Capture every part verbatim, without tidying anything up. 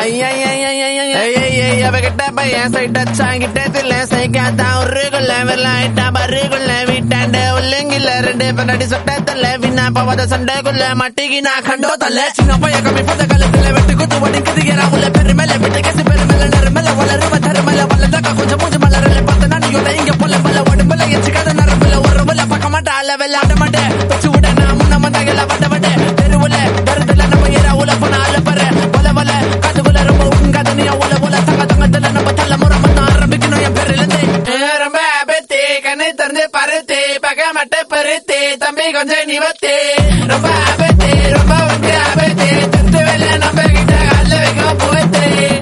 அவகிட்ட பையன் சைட்ட சாங்கிட்டத்துல சைக்காத்தா உருக்குள்ள வெள்ளாயிட்டா பருக்குள்ள வீட்டாண்ட உள்ளங்கில ரெண்டு பன்னடி சொட்டத்துல விண்ணா பவத சண்டைக்குள்ள மட்டிக்கு நான் கண்டோ தல்ல சின்ன பைய கம்மி பத்த கழுத்துல வெட்டு குத்து ஒடிக்குது உள்ள பெருமேல விட்டு கசி பெருமேல நறுமேல வளருவ தருமேல வளர்ந்தாக்கா கொஞ்சம் மூஞ்சு மலரல பார்த்த நான் இங்க பொல்ல பல்ல உடம்புல எச்சுக்காத நரம்புல உறவுல பக்க மாட்டா அல்ல வெள்ளாட மாட்டேன் வச்சு விட நான் முன்ன மந்தாங்கல வட்ட வட்ட தெருவுல தருதுல நம்ம ஏறா உள்ள போன ஆள பர வல வல கதுவுல ரொம்ப உங்காத நீ உள்ள உள்ள தங்க தங்கத்துல நம்ம தள்ள முறை மட்டும் ஆரம்பிக்கணும் என் பேர்ல இருந்து ரொம்ப ஆபத்து கண்ணை திறந்து பருத்து பக்க மட்ட பருத்து தம்பி கொஞ்சம் நிவத்து ரொம்ப ஆபத்து ரொம்ப வந்து ஆபத்து தத்து வெள்ள நம்ம கிட்ட அல்ல வைக்க போத்து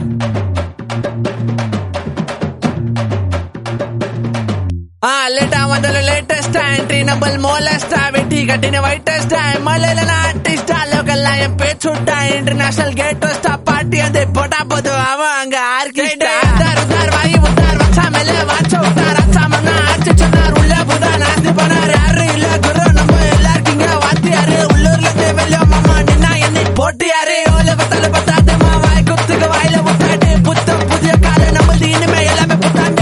லேட்டஸ்ட் ட்ரீனபிள் மோலஸ்ட் வெட்டி கட்டின வைட்டஸ்ட் மலையில ஆர்டிஸ்ட் லோக்கல்ல என் பேர் சுட்டா இன்டர்நேஷனல் கேட் வஸ்டா பார்ட்டி அந்த போட்டா போது அவன் அங்க ஆர்கிஸ்டா தார் தார் வாங்கி உத்தார் வச்சா மேல வாச்ச உத்தார் அச்சா மங்க ஆச்சு சொன்னார் உள்ள புதா நாஸ்தி பண்ணார் யாரு இல்ல குரு நம்ம எல்லாருக்கும் வாத்தியாரு உள்ளூர்ல இருந்து வெளிய மாமா நின்னா என்னை போட்டு யாரு ஓல பத்தால பத்தாது வாய் குத்துக்கு வாயில விட்டாட்டு புத்தம் புதிய கால நம்ம இனிமே எல்லாமே புத்தாண்டு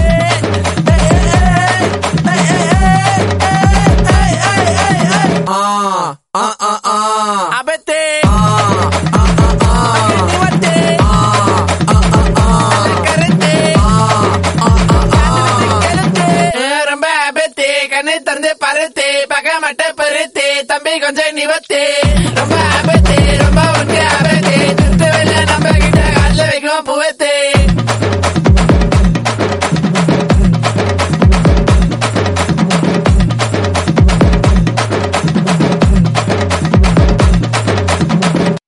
பருத்தி பக மட்ட பருத்தி தம்பி கொஞ்சம் நிவத்தே